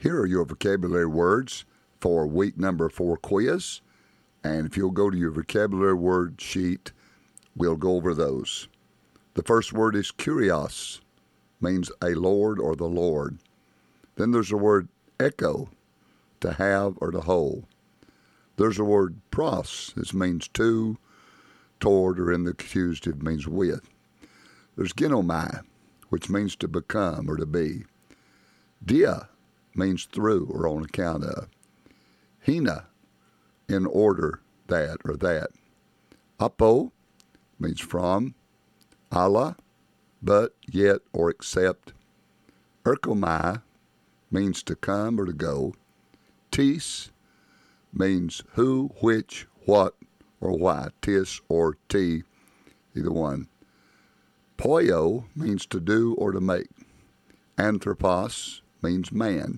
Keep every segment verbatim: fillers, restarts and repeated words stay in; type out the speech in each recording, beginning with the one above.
Here are your vocabulary words for week number four quiz. And if you'll go to your vocabulary word sheet, we'll go over those. The first word is kurios, means a lord or the Lord. Then there's the word echo, to have or to hold. There's the word pros, this means to, toward, or in the accusative means with. There's ginomai, which means to become or to be. Dia means through or on account of. Hina, in order that or that. Apo means from. Allah, but, yet, or except. Erkomai means to come or to go. Tis means who, which, what, or why. Tis or ti, either one. Poio means to do or to make. Anthropos means man.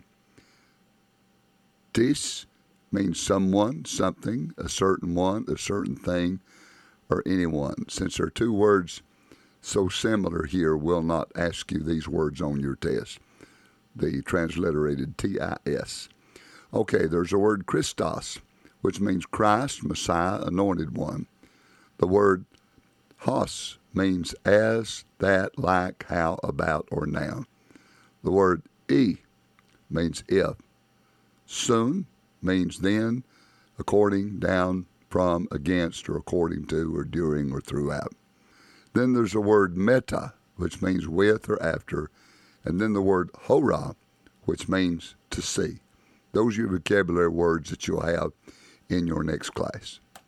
Tis means someone, something, a certain one, a certain thing, or anyone. Since there are two words so similar here, we'll not ask you these words on your test. The transliterated T I S. Okay, there's the word Christos, which means Christ, Messiah, anointed one. The word hos means as, that, like, how, about, or now. The word e means if. Soon means then, according, down, from, against, or according to, or during, or throughout. Then there's the word meta, which means with or after, and then the word hora, which means to see. Those are your vocabulary words that you'll have in your next class.